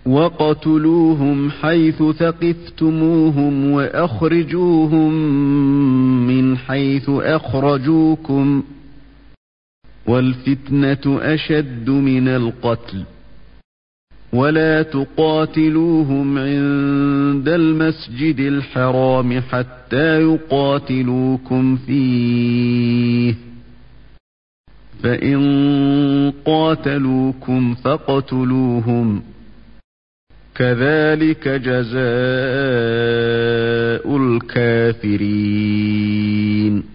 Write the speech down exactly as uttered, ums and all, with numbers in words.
وَاقْتُلُوهُمْ حَيْثُ ثَقِفْتُمُوهُمْ وَأَخْرِجُوهُمْ مِنْ حَيْثُ أَخْرَجُوكُمْ وَالْفِتْنَةُ أَشَدُّ مِنَ الْقَتْلِ وَلَا تُقَاتِلُوهُمْ عِندَ الْمَسْجِدِ الْحَرَامِ حَتَّى يُقَاتِلُوكُمْ فِيهِ فَإِنْ قَاتَلُوكُمْ فَاقْتُلُوهُمْ كَذَلِكَ جَزَاءُ الْكَافِرِينَ